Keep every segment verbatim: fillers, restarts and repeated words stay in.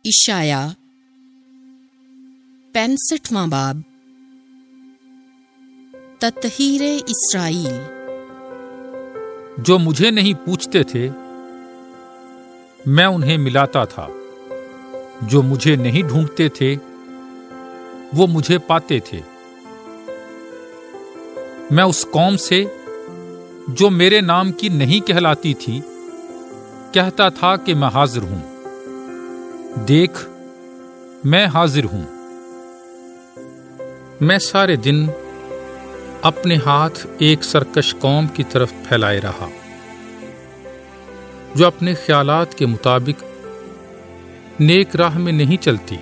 اشعیا پینسٹھواں باب۔ تطہیر اسرائیل۔ جو مجھے نہیں پوچھتے تھے میں انہیں ملاتا تھا، جو مجھے نہیں ڈھونڈتے تھے وہ مجھے پاتے تھے۔ میں اس قوم سے جو میرے نام کی نہیں کہلاتی تھی کہتا تھا کہ میں حاضر ہوں، دیکھ میں حاضر ہوں۔ میں سارے دن اپنے ہاتھ ایک سرکش قوم کی طرف پھیلائے رہا، جو اپنے خیالات کے مطابق نیک راہ میں نہیں چلتی۔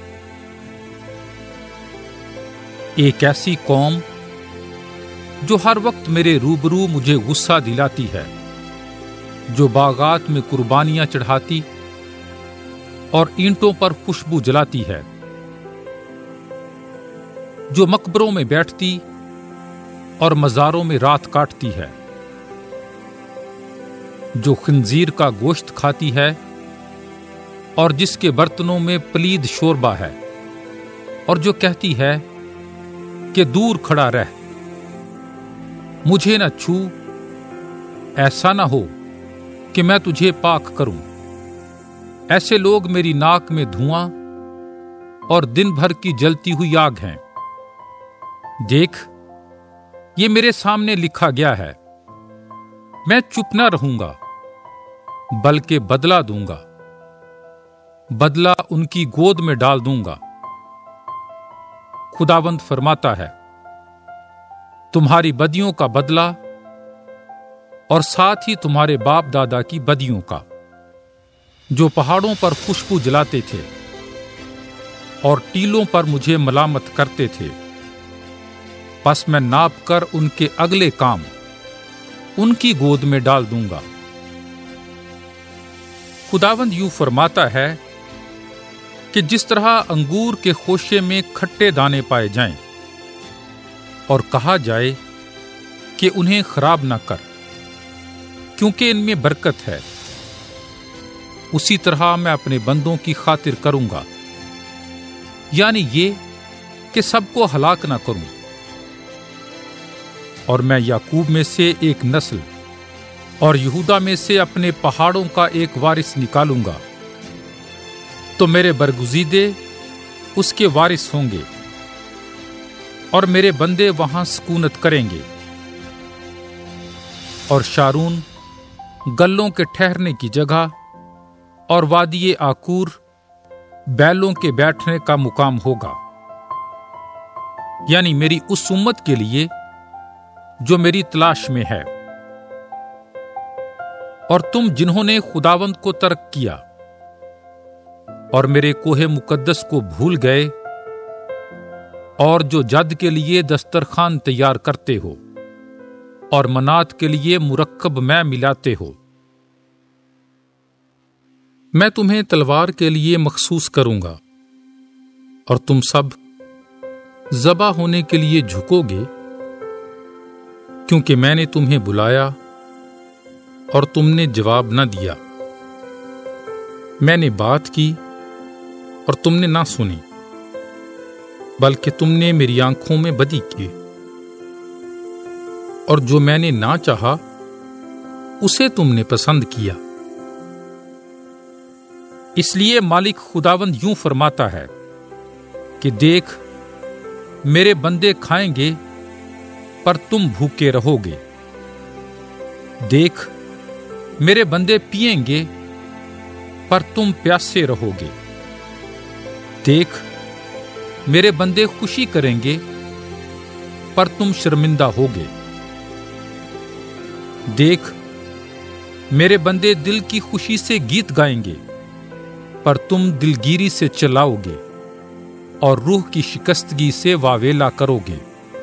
ایک ایسی قوم جو ہر وقت میرے روبرو مجھے غصہ دلاتی ہے، جو باغات میں قربانیاں چڑھاتی اور اینٹوں پر خوشبو جلاتی ہے، جو مقبروں میں بیٹھتی اور مزاروں میں رات کاٹتی ہے، جو خنزیر کا گوشت کھاتی ہے اور جس کے برتنوں میں پلید شوربہ ہے، اور جو کہتی ہے کہ دور کھڑا رہ، مجھے نہ چھو، ایسا نہ ہو کہ میں تجھے پاک کروں۔ ایسے لوگ میری ناک میں دھواں اور دن بھر کی جلتی ہوئی آگ ہیں۔ دیکھ یہ میرے سامنے لکھا گیا ہے، میں چپ نہ رہوں گا بلکہ بدلہ دوں گا، بدلہ ان کی گود میں ڈال دوں گا۔ خداوند فرماتا ہے، تمہاری بدیوں کا بدلہ اور ساتھ ہی تمہارے باپ دادا کی بدیوں کا، جو پہاڑوں پر خوشبو جلاتے تھے اور ٹیلوں پر مجھے ملامت کرتے تھے، پس میں ناپ کر ان کے اگلے کام ان کی گود میں ڈال دوں گا۔ خداوند یوں فرماتا ہے کہ جس طرح انگور کے خوشے میں کھٹے دانے پائے جائیں اور کہا جائے کہ انہیں خراب نہ کر کیونکہ ان میں برکت ہے، اسی طرح میں اپنے بندوں کی خاطر کروں گا، یعنی یہ کہ سب کو ہلاک نہ کروں، اور میں یعقوب میں سے ایک نسل اور یہودا میں سے اپنے پہاڑوں کا ایک وارث نکالوں گا، تو میرے برگزیدے اس کے وارث ہوں گے اور میرے بندے وہاں سکونت کریں گے، اور شارون گلوں کے ٹھہرنے کی جگہ اور وادی آکور بیلوں کے بیٹھنے کا مقام ہوگا، یعنی میری اس امت کے لیے جو میری تلاش میں ہے۔ اور تم جنہوں نے خداوند کو ترک کیا اور میرے کوہ مقدس کو بھول گئے، اور جو جد کے لیے دسترخوان تیار کرتے ہو اور منات کے لیے مرکب میں ملاتے ہو، میں تمہیں تلوار کے لیے مخصوص کروں گا، اور تم سب ذبح ہونے کے لیے جھکو گے، کیونکہ میں نے تمہیں بلایا اور تم نے جواب نہ دیا، میں نے بات کی اور تم نے نہ سنی، بلکہ تم نے میری آنکھوں میں بدی کی، اور جو میں نے نہ چاہا اسے تم نے پسند کیا۔ اس لیے مالک خداوند یوں فرماتا ہے کہ دیکھ میرے بندے کھائیں گے پر تم بھوکے رہو گے، دیکھ میرے بندے پئیں گے پر تم پیاسے رہو گے، دیکھ میرے بندے خوشی کریں گے پر تم شرمندہ ہوگے، دیکھ میرے بندے دل کی خوشی سے گیت گائیں گے پر تم دلگیری سے چلاؤ گے اور روح کی شکستگی سے واویلا کرو گے،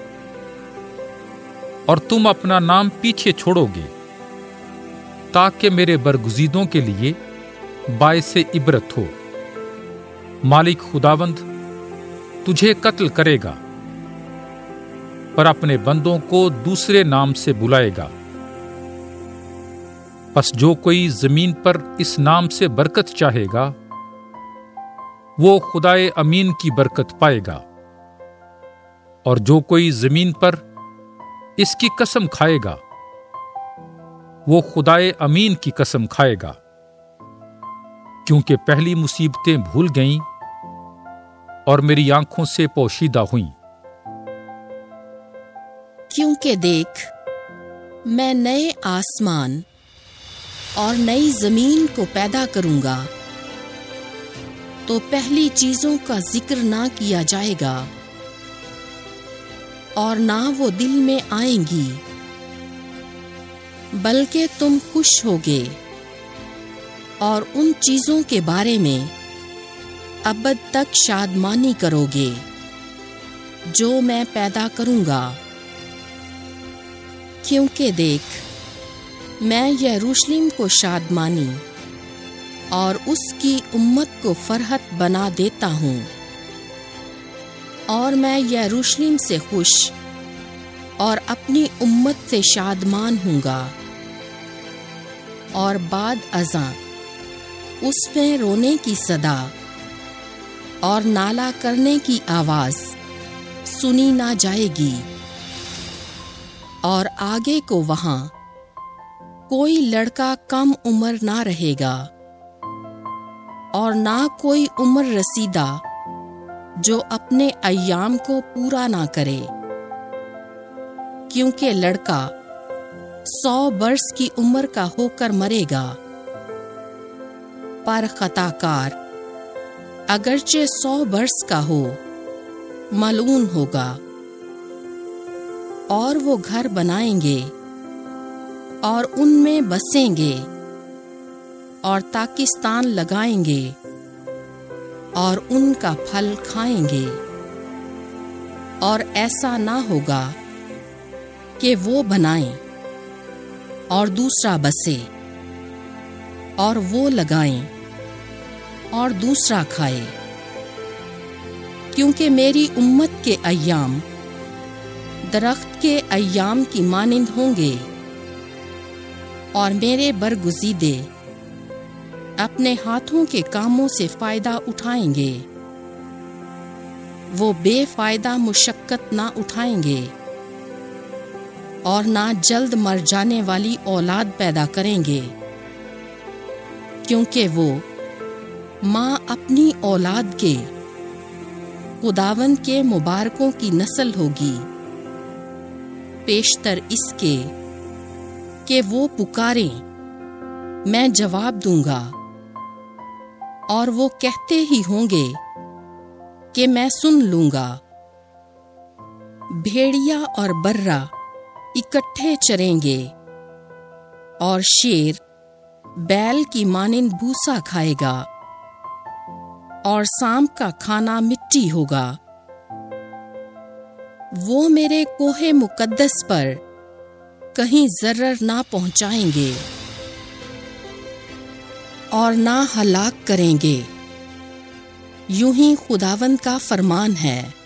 اور تم اپنا نام پیچھے چھوڑو گے، تاکہ میرے برگزیدوں کے لیے باعث عبرت ہو۔ مالک خداوند تجھے قتل کرے گا پر اپنے بندوں کو دوسرے نام سے بلائے گا۔ پس جو کوئی زمین پر اس نام سے برکت چاہے گا وہ خدائے امین کی برکت پائے گا، اور جو کوئی زمین پر اس کی قسم کھائے گا وہ خدائے امین کی قسم کھائے گا، کیونکہ پہلی مصیبتیں بھول گئیں اور میری آنکھوں سے پوشیدہ ہوئیں۔ کیونکہ دیکھ، میں نئے آسمان اور نئی زمین کو پیدا کروں گا، تو پہلی چیزوں کا ذکر نہ کیا جائے گا، اور نہ وہ دل میں آئیں گی، بلکہ تم خوش ہوگے اور ان چیزوں کے بارے میں ابد تک شادمانی کرو گے جو میں پیدا کروں گا۔ کیونکہ دیکھ، میں یروشلم کو شادمانی اور اس کی امت کو فرحت بنا دیتا ہوں، اور میں یروشلم سے خوش اور اپنی امت سے شادمان ہوں گا، اور بعد ازاں اس میں رونے کی صدا اور نالہ کرنے کی آواز سنی نہ جائے گی، اور آگے کو وہاں کوئی لڑکا کم عمر نہ رہے گا، اور نہ کوئی عمر رسیدہ جو اپنے ایام کو پورا نہ کرے، کیونکہ لڑکا سو برس کی عمر کا ہو کر مرے گا، پر خطا کار اگرچہ سو برس کا ہو ملعون ہوگا۔ اور وہ گھر بنائیں گے اور ان میں بسیں گے، اور تاکستان لگائیں گے اور ان کا پھل کھائیں گے، اور ایسا نہ ہوگا کہ وہ بنائیں اور دوسرا بسے، اور وہ لگائیں اور دوسرا کھائے، کیونکہ میری امت کے ایام درخت کے ایام کی مانند ہوں گے، اور میرے برگزیدے اپنے ہاتھوں کے کاموں سے فائدہ اٹھائیں گے، وہ بے فائدہ مشقت نہ اٹھائیں گے، اور نہ جلد مر جانے والی اولاد پیدا کریں گے، کیونکہ وہ ماں اپنی اولاد کے خداوند کے مبارکوں کی نسل ہوگی، پیشتر اس کے کہ وہ پکاریں میں جواب دوں گا، اور وہ کہتے ہی ہوں گے کہ میں سن لوں گا۔ بھیڑیا اور برہ اکٹھے چریں گے، اور شیر بیل کی مانند بھوسا کھائے گا، اور سانپ کا کھانا مٹی ہوگا۔ وہ میرے کوہ مقدس پر کہیں ضرر نہ پہنچائیں گے اور نہ ہلاک کریں گے، یوں ہی خداوند کا فرمان ہے۔